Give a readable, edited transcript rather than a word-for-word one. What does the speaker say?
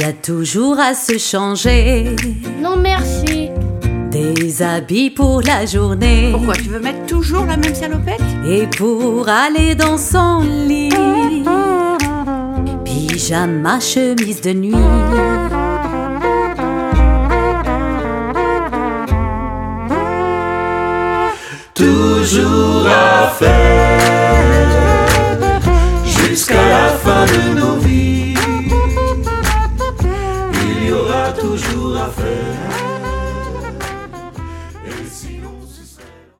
a toujours à se changer. Non merci. Des habits pour la journée. Pourquoi tu veux mettre toujours la même salopette? Et pour aller dans son lit, pyjama, chemise de nuit. Toujours à faire jusqu'à la fin de nos vies. Il y aura toujours à faire.